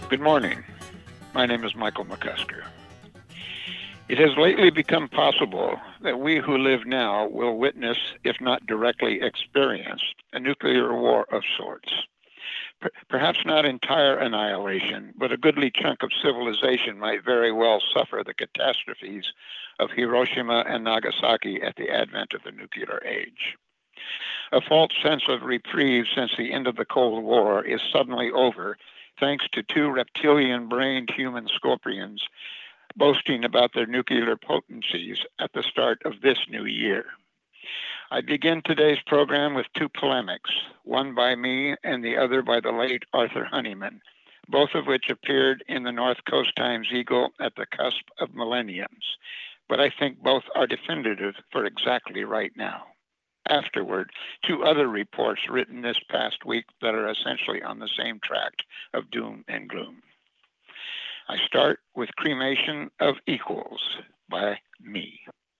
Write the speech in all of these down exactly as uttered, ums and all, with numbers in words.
Good morning. My name is Michael McCusker. It has lately become possible that we who live now will witness, if not directly experience, a nuclear war of sorts. P- perhaps not entire annihilation, but a goodly chunk of civilization might very well suffer the catastrophes of Hiroshima and Nagasaki at the advent of the nuclear age. A false sense of reprieve since the end of the Cold War is suddenly over, thanks to two reptilian-brained human scorpions boasting about their nuclear potencies at the start of this new year. I begin today's program with two polemics, one by me and the other by the late Arthur Honeyman, both of which appeared in the North Coast Times-Eagle at the cusp of millenniums, but I think both are definitive for exactly right now. Afterward, two other reports written this past week that are essentially on the same tract of doom and gloom. I start with Cremation of Equals by me.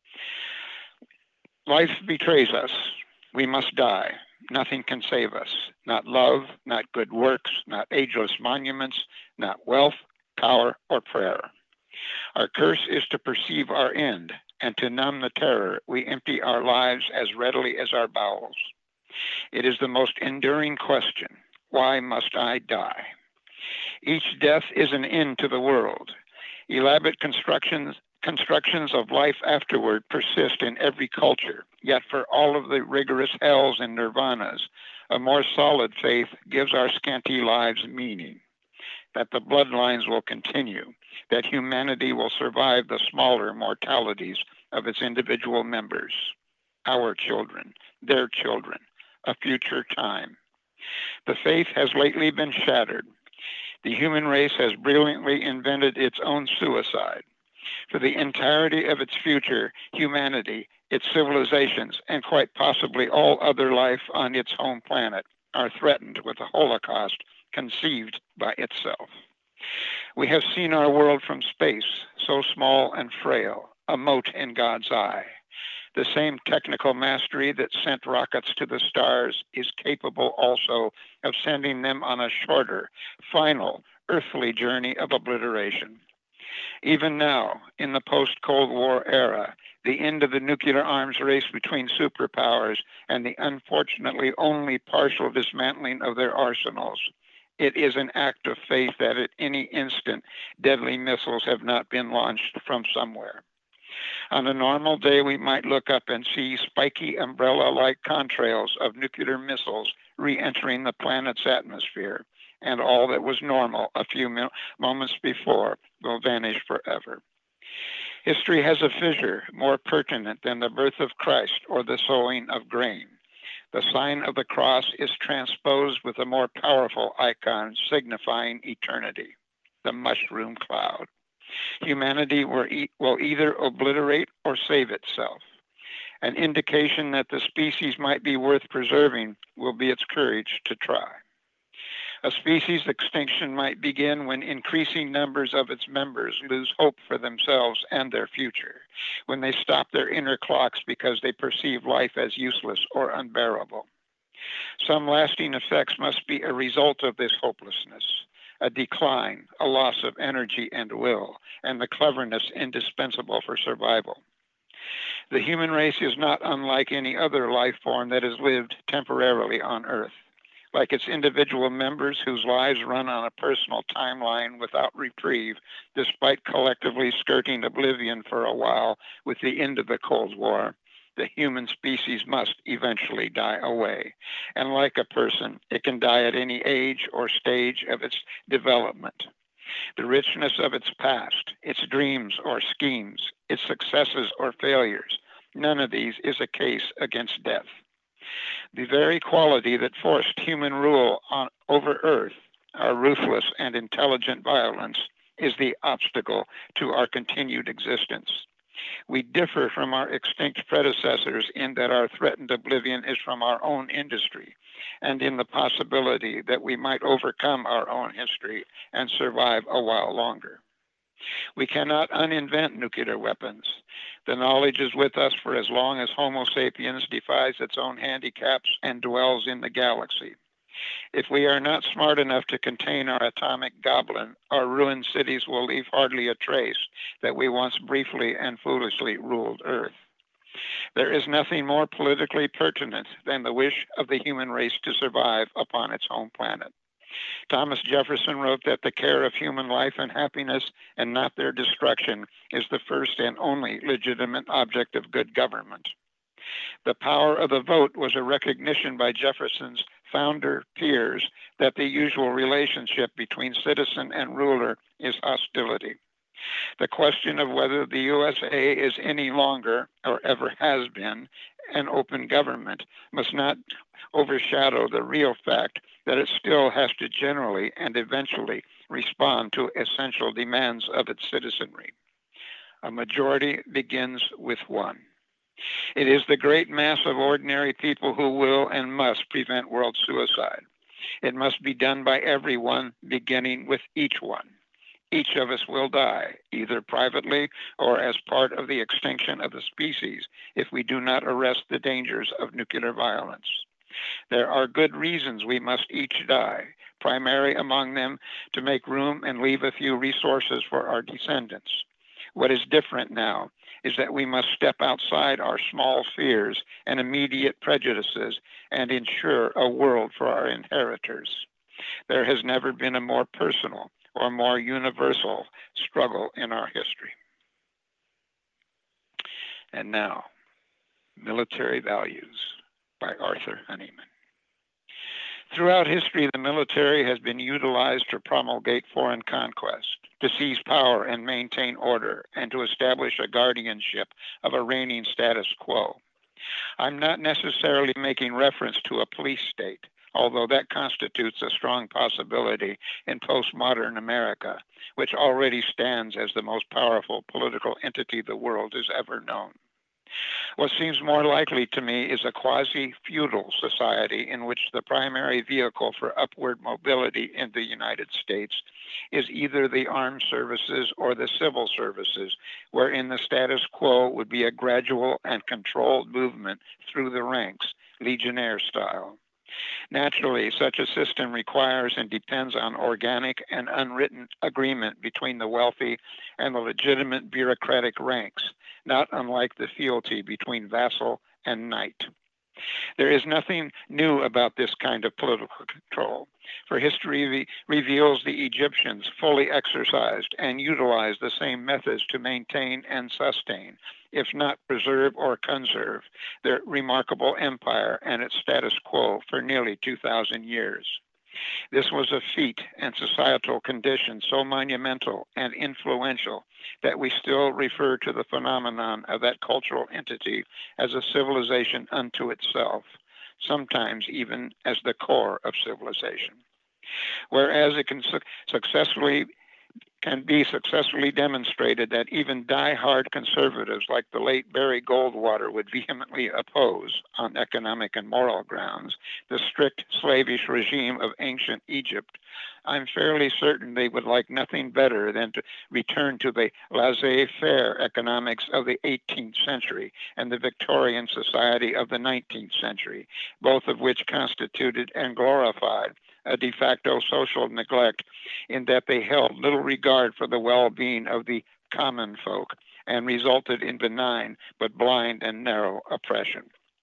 Life betrays us. We must die. Nothing can save us. Not love, not good works, not ageless monuments, not wealth, power, or prayer. Our curse is to perceive our end, and to numb the terror, we empty our lives as readily as our bowels. It is the most enduring question. Why must I die? Each death is an end to the world. Elaborate constructions constructions of life afterward persist in every culture, yet for all of the rigorous hells and nirvanas, a more solid faith gives our scanty lives meaning, that the bloodlines will continue, that humanity will survive the smaller mortalities of its individual members, our children, their children, a future time. The faith has lately been shattered. The human race has brilliantly invented its own suicide. For the entirety of its future, humanity, its civilizations, and quite possibly all other life on its home planet are threatened with a holocaust conceived by itself. We have seen our world from space, so small and frail, a mote in God's eye. The same technical mastery that sent rockets to the stars is capable also of sending them on a shorter, final, earthly journey of obliteration. Even now, in the post-Cold War era, the end of the nuclear arms race between superpowers and the unfortunately only partial dismantling of their arsenals, it is an act of faith that at any instant deadly missiles have not been launched from somewhere. On a normal day, we might look up and see spiky umbrella-like contrails of nuclear missiles re-entering the planet's atmosphere, and all that was normal a few mi- moments before will vanish forever. History has a fissure more pertinent than the birth of Christ or the sowing of grain. The sign of the cross is transposed with a more powerful icon signifying eternity, the mushroom cloud. Humanity will, e- will either obliterate or save itself. An indication that the species might be worth preserving will be its courage to try. A species extinction might begin when increasing numbers of its members lose hope for themselves and their future, when they stop their inner clocks because they perceive life as useless or unbearable. Some lasting effects must be a result of this hopelessness, a decline, a loss of energy and will, and the cleverness indispensable for survival. The human race is not unlike any other life form that has lived temporarily on Earth. Like its individual members whose lives run on a personal timeline without reprieve, despite collectively skirting oblivion for a while with the end of the Cold War, the human species must eventually die away. And like a person, it can die at any age or stage of its development. The richness of its past, its dreams or schemes, its successes or failures, none of these is a case against death. The very quality that forced human rule on, over Earth, our ruthless and intelligent violence, is the obstacle to our continued existence. We differ from our extinct predecessors in that our threatened oblivion is from our own industry, and in the possibility that we might overcome our own history and survive a while longer. We cannot uninvent nuclear weapons. The knowledge is with us for as long as Homo sapiens defies its own handicaps and dwells in the galaxy. If we are not smart enough to contain our atomic goblin, our ruined cities will leave hardly a trace that we once briefly and foolishly ruled Earth. There is nothing more politically pertinent than the wish of the human race to survive upon its home planet. Thomas Jefferson wrote that the care of human life and happiness and not their destruction is the first and only legitimate object of good government. The power of the vote was a recognition by Jefferson's founder peers that the usual relationship between citizen and ruler is hostility. The question of whether the U S A is any longer, or ever has been, an open government must not overshadow the real fact that it still has to generally and eventually respond to essential demands of its citizenry. A majority begins with one. It is the great mass of ordinary people who will and must prevent world suicide. It must be done by everyone, beginning with each one. Each of us will die, either privately or as part of the extinction of the species, if we do not arrest the dangers of nuclear violence. There are good reasons we must each die, primary among them to make room and leave a few resources for our descendants. What is different now is that we must step outside our small fears and immediate prejudices and ensure a world for our inheritors. There has never been a more personal or more universal struggle in our history. And now, Military Values by Arthur Honeyman. Throughout history, the military has been utilized to promulgate foreign conquest, to seize power and maintain order, and to establish a guardianship of a reigning status quo. I'm not necessarily making reference to a police state, although that constitutes a strong possibility in postmodern America, which already stands as the most powerful political entity the world has ever known. What seems more likely to me is a quasi-feudal society in which the primary vehicle for upward mobility in the United States is either the armed services or the civil services, wherein the status quo would be a gradual and controlled movement through the ranks, legionnaire style. Naturally, such a system requires and depends on organic and unwritten agreement between the wealthy and the legitimate bureaucratic ranks, not unlike the fealty between vassal and knight. There is nothing new about this kind of political control, for history re- reveals the Egyptians fully exercised and utilized the same methods to maintain and sustain, if not preserve or conserve, their remarkable empire and its status quo for nearly two thousand years. This was a feat and societal condition so monumental and influential that we still refer to the phenomenon of that cultural entity as a civilization unto itself, sometimes even as the core of civilization. Whereas it can su- successfully can be successfully demonstrated that even die-hard conservatives like the late Barry Goldwater would vehemently oppose, on economic and moral grounds, the strict slavish regime of ancient Egypt, I'm fairly certain they would like nothing better than to return to the laissez-faire economics of the eighteenth century and the Victorian society of the nineteenth century, both of which constituted and glorified a de facto social neglect in that they held little regard for the well-being of the common folk and resulted in benign but blind and narrow oppression.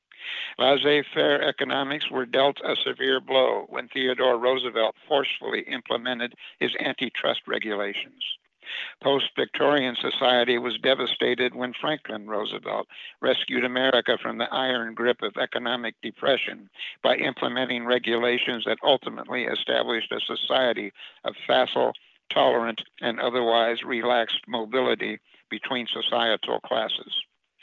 Laissez-faire economics were dealt a severe blow when Theodore Roosevelt forcefully implemented his antitrust regulations. Post-Victorian society was devastated when Franklin Roosevelt rescued America from the iron grip of economic depression by implementing regulations that ultimately established a society of facile, tolerant, and otherwise relaxed mobility between societal classes.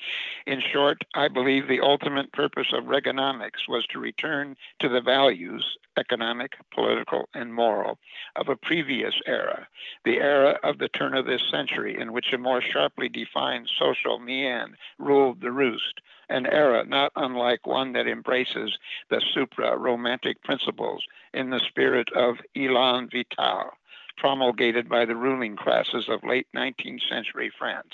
In short, I believe the ultimate purpose of Reaganomics was to return to the values, economic, political, and moral, of a previous era, the era of the turn of this century, in which a more sharply defined social mean ruled the roost, an era not unlike one that embraces the supra-romantic principles in the spirit of Elan Vital, promulgated by the ruling classes of late nineteenth century France.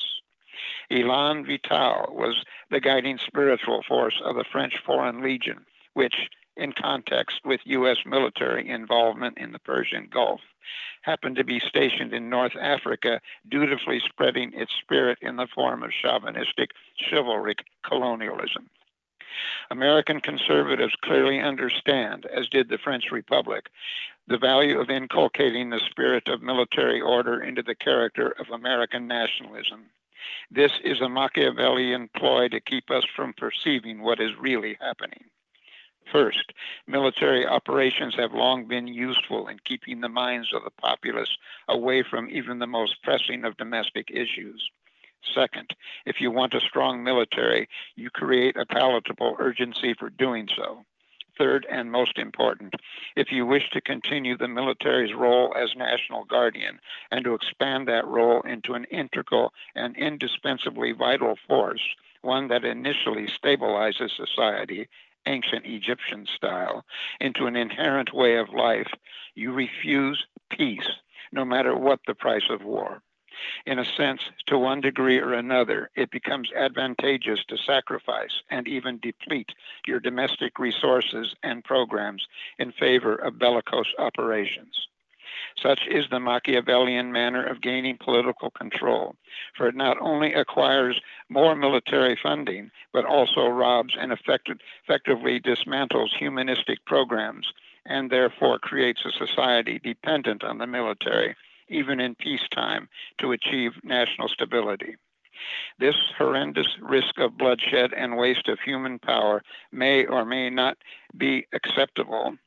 Elan Vital was the guiding spiritual force of the French Foreign Legion, which, in context with U S military involvement in the Persian Gulf, happened to be stationed in North Africa, dutifully spreading its spirit in the form of chauvinistic, chivalric colonialism. American conservatives clearly understand, as did the French Republic, the value of inculcating the spirit of military order into the character of American nationalism. This is a Machiavellian ploy to keep us from perceiving what is really happening. First, military operations have long been useful in keeping the minds of the populace away from even the most pressing of domestic issues. Second, if you want a strong military, you create a palatable urgency for doing so. Third, and most important, if you wish to continue the military's role as national guardian and to expand that role into an integral and indispensably vital force, one that initially stabilizes society, ancient Egyptian style, into an inherent way of life, you refuse peace, no matter what the price of war. In a sense, to one degree or another, it becomes advantageous to sacrifice and even deplete your domestic resources and programs in favor of bellicose operations. Such is the Machiavellian manner of gaining political control, for it not only acquires more military funding, but also robs and effective, effectively dismantles humanistic programs and therefore creates a society dependent on the military, even in peacetime, to achieve national stability. This horrendous risk of bloodshed and waste of human power may or may not be acceptable,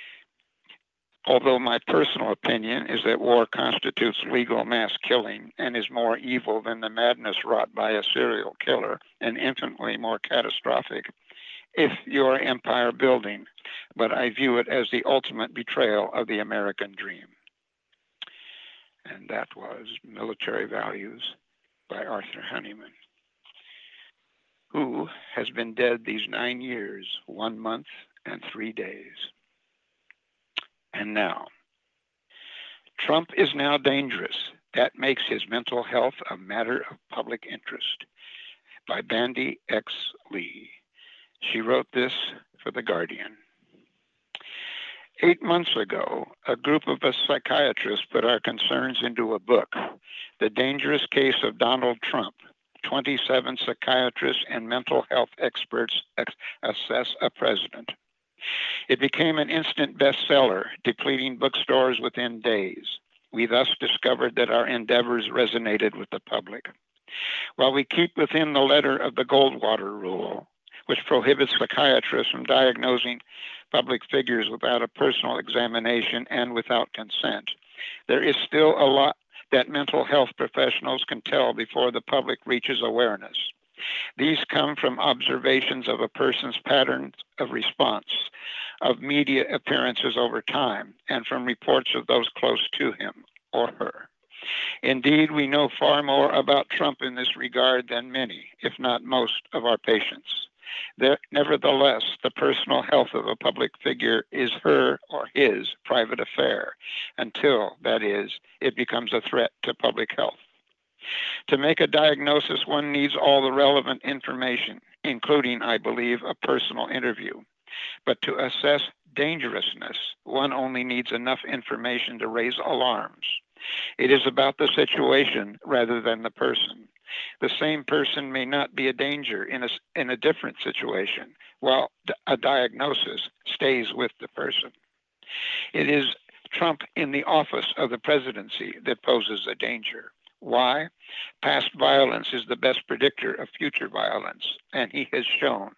although my personal opinion is that war constitutes legal mass killing and is more evil than the madness wrought by a serial killer and infinitely more catastrophic if you're empire building, but I view it as the ultimate betrayal of the American dream. And that was Military Values by Arthur Honeyman, who has been dead these nine years, one month, and three days. And now, Trump is now dangerous. That makes his mental health a matter of public interest, by Bandy X. Lee. She wrote this for The Guardian. Eight months ago, a group of us psychiatrists put our concerns into a book, The Dangerous Case of Donald Trump. twenty-seven psychiatrists and mental health experts ex- assess a president. It became an instant bestseller, depleting bookstores within days. We thus discovered that our endeavors resonated with the public. While we keep within the letter of the Goldwater Rule, which prohibits psychiatrists from diagnosing public figures without a personal examination and without consent, there is still a lot that mental health professionals can tell before the public reaches awareness. These come from observations of a person's patterns of response, of media appearances over time, and from reports of those close to him or her. Indeed, we know far more about Trump in this regard than many, if not most, of our patients. There, nevertheless, the personal health of a public figure is her or his private affair, until, that is, it becomes a threat to public health. To make a diagnosis, one needs all the relevant information, including, I believe, a personal interview. But to assess dangerousness, one only needs enough information to raise alarms. It is about the situation rather than the person. The same person may not be a danger in a, in a different situation, while a diagnosis stays with the person. It is Trump in the office of the presidency that poses a danger. Why? Past violence is the best predictor of future violence, and he has shown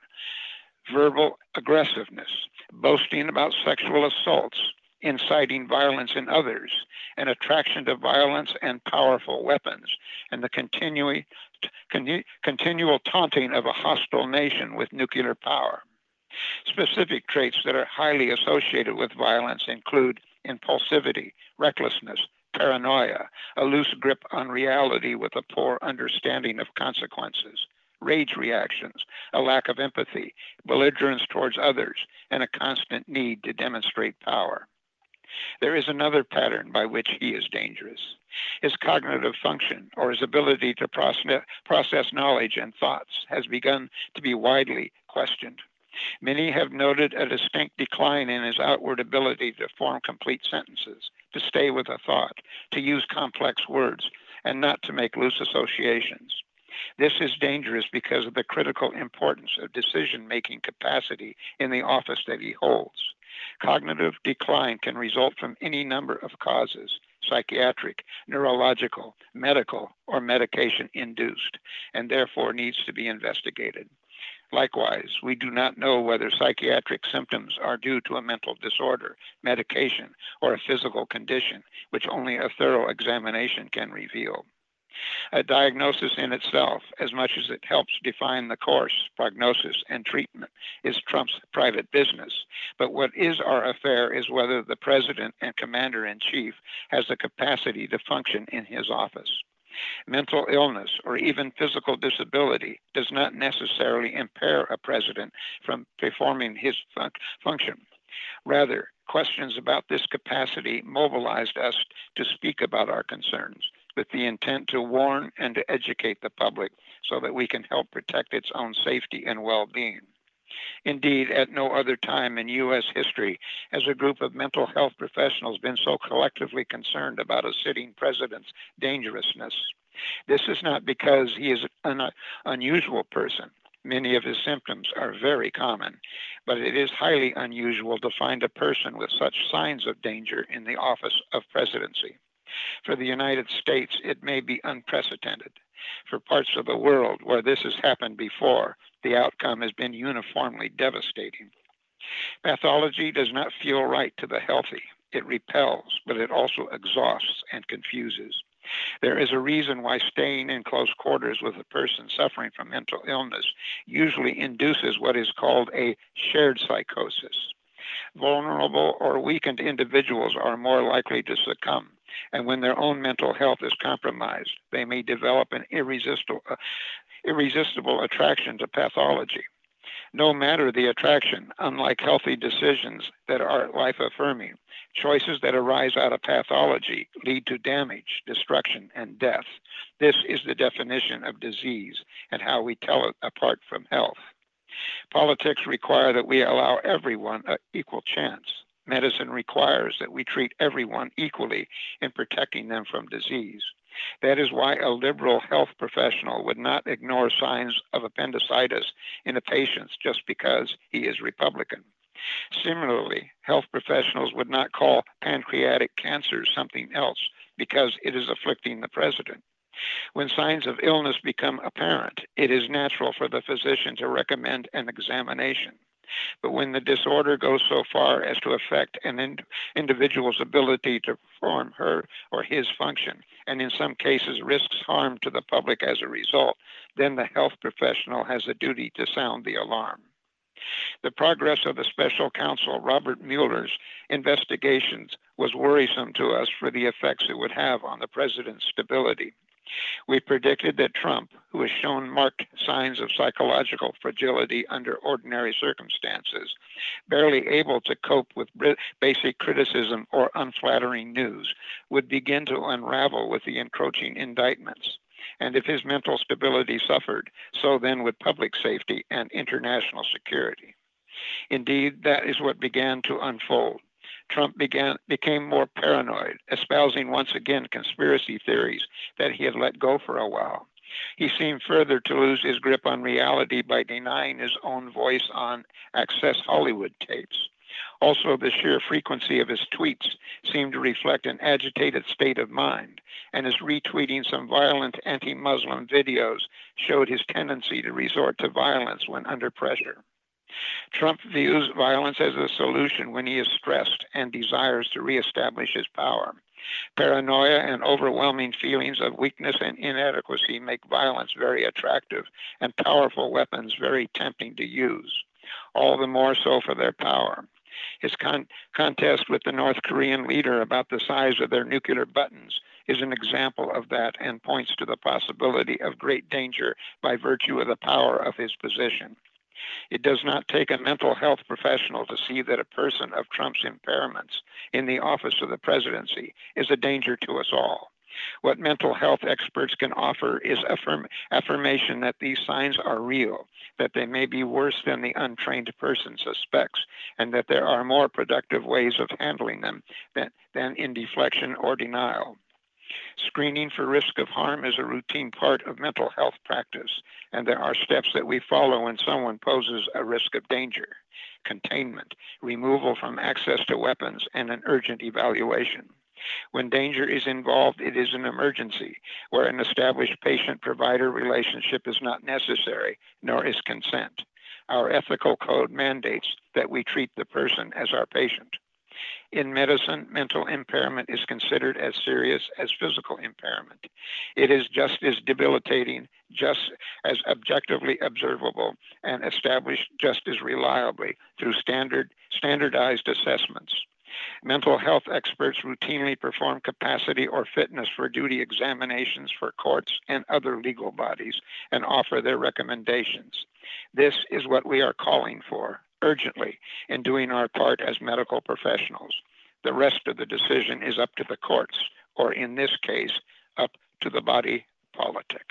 verbal aggressiveness, boasting about sexual assaults, inciting violence in others, an attraction to violence and powerful weapons, and the continu- con- continual taunting of a hostile nation with nuclear power. Specific traits that are highly associated with violence include impulsivity, recklessness, paranoia, a loose grip on reality with a poor understanding of consequences, rage reactions, a lack of empathy, belligerence towards others, and a constant need to demonstrate power. There is another pattern by which he is dangerous. His cognitive function, or his ability to process knowledge and thoughts, has begun to be widely questioned. Many have noted a distinct decline in his outward ability to form complete sentences, to stay with a thought, to use complex words, and not to make loose associations. This is dangerous because of the critical importance of decision-making capacity in the office that he holds. Cognitive decline can result from any number of causes: psychiatric, neurological, medical, or medication-induced, and therefore needs to be investigated. Likewise, we do not know whether psychiatric symptoms are due to a mental disorder, medication, or a physical condition, which only a thorough examination can reveal. A diagnosis in itself, as much as it helps define the course, prognosis, and treatment, is Trump's private business. But what is our affair is whether the president and commander-in-chief has the capacity to function in his office. Mental illness or even physical disability does not necessarily impair a president from performing his fun- function. Rather, questions about this capacity mobilized us to speak about our concerns, with the intent to warn and to educate the public so that we can help protect its own safety and well-being. Indeed, at no other time in U S history has a group of mental health professionals been so collectively concerned about a sitting president's dangerousness. This is not because he is an unusual person. Many of his symptoms are very common, but it is highly unusual to find a person with such signs of danger in the office of presidency. For the United States, it may be unprecedented. For parts of the world where this has happened before, the outcome has been uniformly devastating. Pathology does not feel right to the healthy. It repels, but it also exhausts and confuses. There is a reason why staying in close quarters with a person suffering from mental illness usually induces what is called a shared psychosis. Vulnerable or weakened individuals are more likely to succumb, and when their own mental health is compromised, they may develop an irresistible, uh, irresistible attraction to pathology. No matter the attraction, unlike healthy decisions that are life-affirming, choices that arise out of pathology lead to damage, destruction, and death. This is the definition of disease and how we tell it apart from health. Politics require that we allow everyone an equal chance. Medicine requires that we treat everyone equally in protecting them from disease. That is why a liberal health professional would not ignore signs of appendicitis in a patient just because he is Republican. Similarly, health professionals would not call pancreatic cancer something else because it is afflicting the president. When signs of illness become apparent, it is natural for the physician to recommend an examination. But when the disorder goes so far as to affect an ind- individual's ability to perform her or his function, and in some cases risks harm to the public as a result, then the health professional has a duty to sound the alarm. The progress of the special counsel Robert Mueller's investigations was worrisome to us for the effects it would have on the president's stability. We predicted that Trump, who has shown marked signs of psychological fragility under ordinary circumstances, barely able to cope with basic criticism or unflattering news, would begin to unravel with the encroaching indictments. And if his mental stability suffered, so then would public safety and international security. Indeed, that is what began to unfold. Trump began, became more paranoid, espousing once again conspiracy theories that he had let go for a while. He seemed further to lose his grip on reality by denying his own voice on Access Hollywood tapes. Also, the sheer frequency of his tweets seemed to reflect an agitated state of mind, and his retweeting some violent anti-Muslim videos showed his tendency to resort to violence when under pressure. Trump views violence as a solution when he is stressed and desires to reestablish his power. Paranoia and overwhelming feelings of weakness and inadequacy make violence very attractive and powerful weapons very tempting to use, all the more so for their power. His con- contest with the North Korean leader about the size of their nuclear buttons is an example of that and points to the possibility of great danger by virtue of the power of his position. It does not take a mental health professional to see that a person of Trump's impairments in the office of the presidency is a danger to us all. What mental health experts can offer is affirm, affirmation that these signs are real, that they may be worse than the untrained person suspects, and that there are more productive ways of handling them than, than in deflection or denial. Screening for risk of harm is a routine part of mental health practice, and there are steps that we follow when someone poses a risk of danger: containment, removal from access to weapons, and an urgent evaluation. When danger is involved, it is an emergency where an established patient-provider relationship is not necessary, nor is consent. Our ethical code mandates that we treat the person as our patient. In medicine, mental impairment is considered as serious as physical impairment. It is just as debilitating, just as objectively observable, and established just as reliably through standard, standardized assessments. Mental health experts routinely perform capacity or fitness for duty examinations for courts and other legal bodies and offer their recommendations. This is what we are calling for urgently in doing our part as medical professionals. The rest of the decision is up to the courts, or in this case, up to the body politic.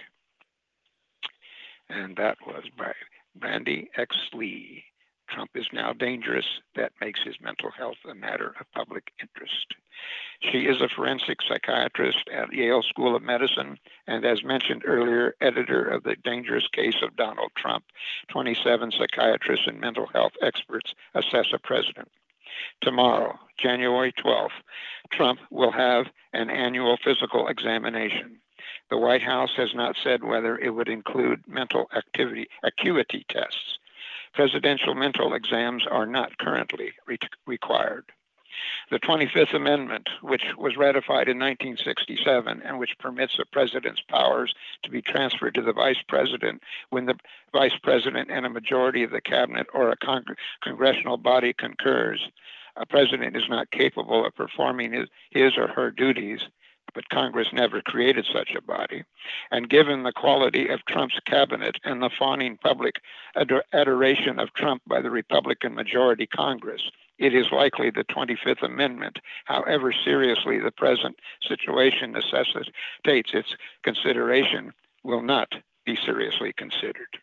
And that was by Brandy X. Lee. Trump is now dangerous. That makes his mental health a matter of public interest. She is a forensic psychiatrist at Yale School of Medicine, and as mentioned earlier, editor of The Dangerous Case of Donald Trump, twenty-seven psychiatrists and mental health experts assess a president. Tomorrow, January twelfth, Trump will have an annual physical examination. The White House has not said whether it would include mental activity acuity tests. Presidential mental exams are not currently re- required. The twenty-fifth Amendment, which was ratified in nineteen sixty-seven and which permits a president's powers to be transferred to the vice president when the vice president and a majority of the cabinet or a con- congressional body concurs, a president is not capable of performing his, his or her duties, but Congress never created such a body. And given the quality of Trump's cabinet and the fawning public ador- adoration of Trump by the Republican majority Congress, it is likely the twenty-fifth Amendment, however seriously the present situation necessitates its consideration, will not be seriously considered.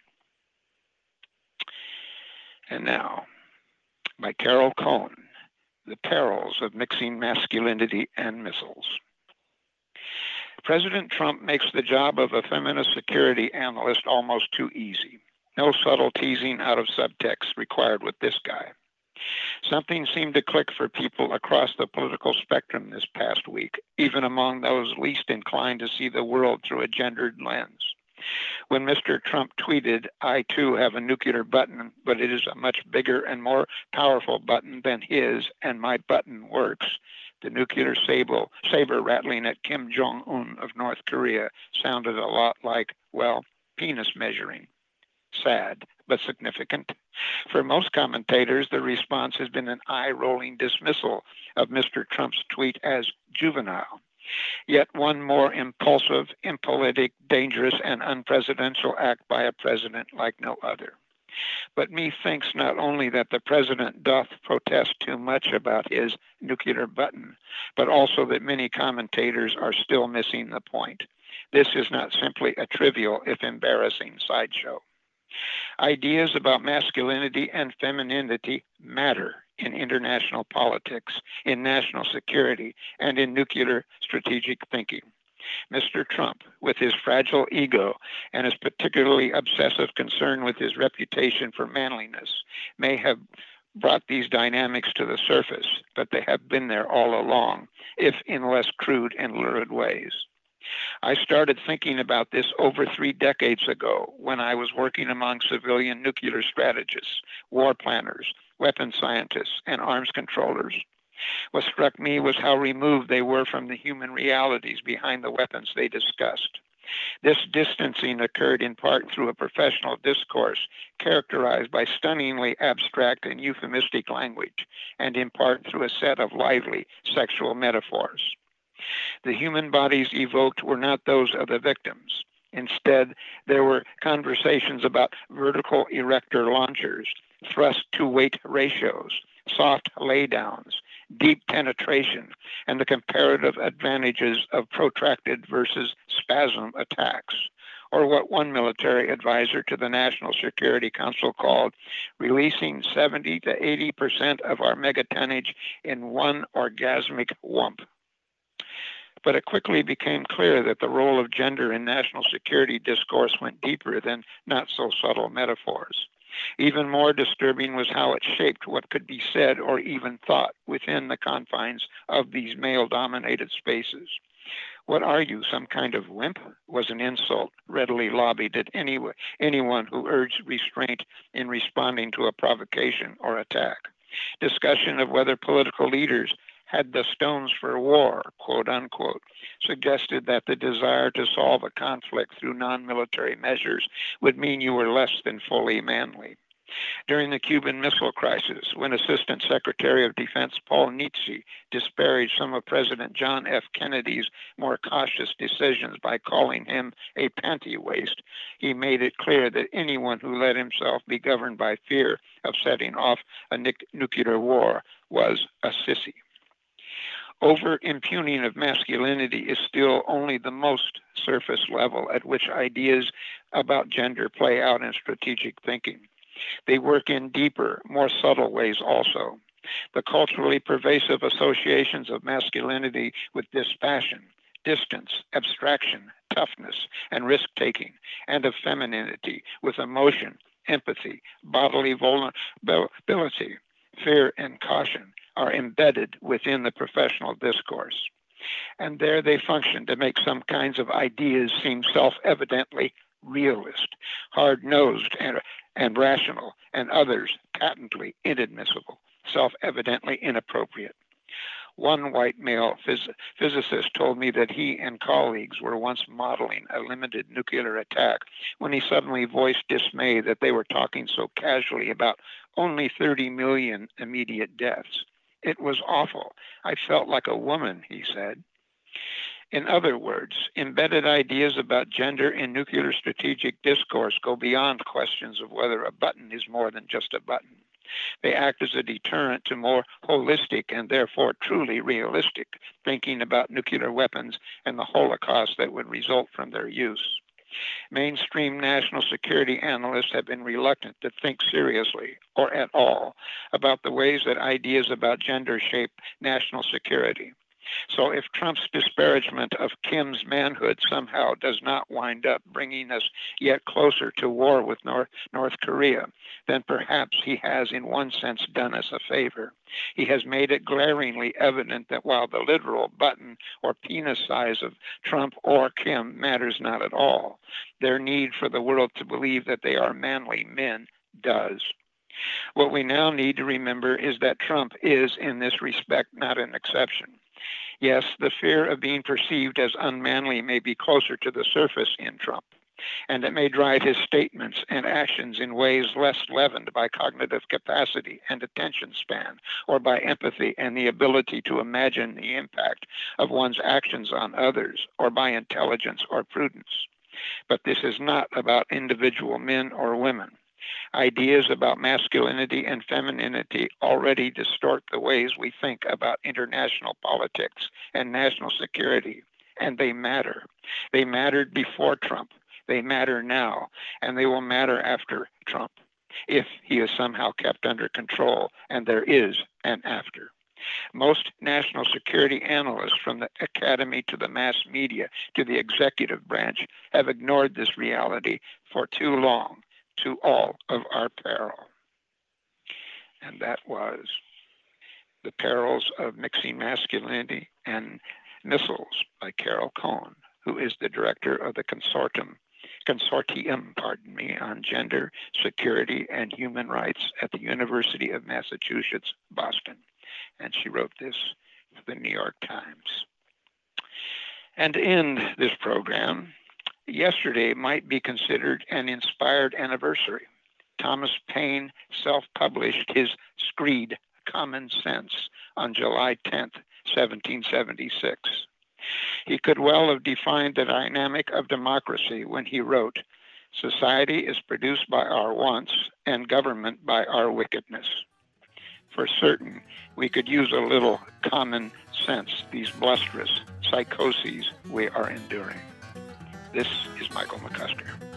And now, by Carol Cohn, The Perils of Mixing Masculinity and Missiles. President Trump makes the job of a feminist security analyst almost too easy. No subtle teasing out of subtext required with this guy. Something seemed to click for people across the political spectrum this past week, even among those least inclined to see the world through a gendered lens. When Mister Trump tweeted, "I too have a nuclear button, but it is a much bigger and more powerful button than his, and my button works," the nuclear saber, saber rattling at Kim Jong-un of North Korea sounded a lot like, well, penis measuring. Sad, but significant. For most commentators, the response has been an eye-rolling dismissal of Mister Trump's tweet as juvenile. Yet one more impulsive, impolitic, dangerous, and unpresidential act by a president like no other. But methinks not only that the president doth protest too much about his nuclear button, but also that many commentators are still missing the point. This is not simply a trivial, if embarrassing, sideshow. Ideas about masculinity and femininity matter in international politics, in national security, and in nuclear strategic thinking. Mister Trump, with his fragile ego and his particularly obsessive concern with his reputation for manliness, may have brought these dynamics to the surface, but they have been there all along, if in less crude and lurid ways. I started thinking about this over three decades ago when I was working among civilian nuclear strategists, war planners, weapons scientists, and arms controllers. What struck me was how removed they were from the human realities behind the weapons they discussed. This distancing occurred in part through a professional discourse characterized by stunningly abstract and euphemistic language, and in part through a set of lively sexual metaphors. The human bodies evoked were not those of the victims. Instead, there were conversations about vertical erector launchers, thrust-to-weight ratios, soft laydowns, deep penetration, and the comparative advantages of protracted versus spasm attacks, or what one military advisor to the National Security Council called releasing seventy to eighty percent of our megatonnage in one orgasmic whump. But it quickly became clear that the role of gender in national security discourse went deeper than not-so-subtle metaphors. Even more disturbing was how it shaped what could be said or even thought within the confines of these male-dominated spaces. What are you, some kind of wimp? Was an insult readily lobbied at any, anyone who urged restraint in responding to a provocation or attack. Discussion of whether political leaders had the stones for war, quote unquote, suggested that the desire to solve a conflict through non-military measures would mean you were less than fully manly. During the Cuban Missile Crisis, when Assistant Secretary of Defense Paul Nitze disparaged some of President John F. Kennedy's more cautious decisions by calling him a panty waist, he made it clear that anyone who let himself be governed by fear of setting off a nuclear war was a sissy. Over-impugning of masculinity is still only the most surface level at which ideas about gender play out in strategic thinking. They work in deeper, more subtle ways also. The culturally pervasive associations of masculinity with dispassion, distance, abstraction, toughness, and risk-taking, and of femininity with emotion, empathy, bodily vulnerability, fear, and caution are embedded within the professional discourse. And there they function to make some kinds of ideas seem self-evidently realist, hard-nosed and, and rational, and others patently inadmissible, self-evidently inappropriate. One white male phys- physicist told me that he and colleagues were once modeling a limited nuclear attack when he suddenly voiced dismay that they were talking so casually about only thirty million immediate deaths. It was awful. I felt like a woman, he said. In other words, embedded ideas about gender in nuclear strategic discourse go beyond questions of whether a button is more than just a button. They act as a deterrent to more holistic and therefore truly realistic thinking about nuclear weapons and the Holocaust that would result from their use. Mainstream national security analysts have been reluctant to think seriously, or at all, about the ways that ideas about gender shape national security. So if Trump's disparagement of Kim's manhood somehow does not wind up bringing us yet closer to war with North, North Korea, then perhaps he has in one sense done us a favor. He has made it glaringly evident that while the literal button or penis size of Trump or Kim matters not at all, their need for the world to believe that they are manly men does. What we now need to remember is that Trump is, in this respect, not an exception. Yes, the fear of being perceived as unmanly may be closer to the surface in Trump, and it may drive his statements and actions in ways less leavened by cognitive capacity and attention span, or by empathy and the ability to imagine the impact of one's actions on others, or by intelligence or prudence. But this is not about individual men or women. Ideas about masculinity and femininity already distort the ways we think about international politics and national security, and they matter. They mattered before Trump, they matter now, and they will matter after Trump, if he is somehow kept under control, and there is an after. Most national security analysts, from the academy to the mass media to the executive branch, have ignored this reality for too long, to all of our peril. And that was The Perils of Mixing Masculinity and Missiles by Carol Cohn, who is the director of the consortium, consortium, pardon me, on gender, security, and human rights at the University of Massachusetts, Boston. And she wrote this for the New York Times. And to end this program, yesterday might be considered an inspired anniversary. Thomas Paine self-published his screed, Common Sense, on July tenth, seventeen seventy-six. He could well have defined the dynamic of democracy when he wrote, "Society is produced by our wants and government by our wickedness." For certain, we could use a little common sense, these blusterous psychoses we are enduring. This is Michael McCusker.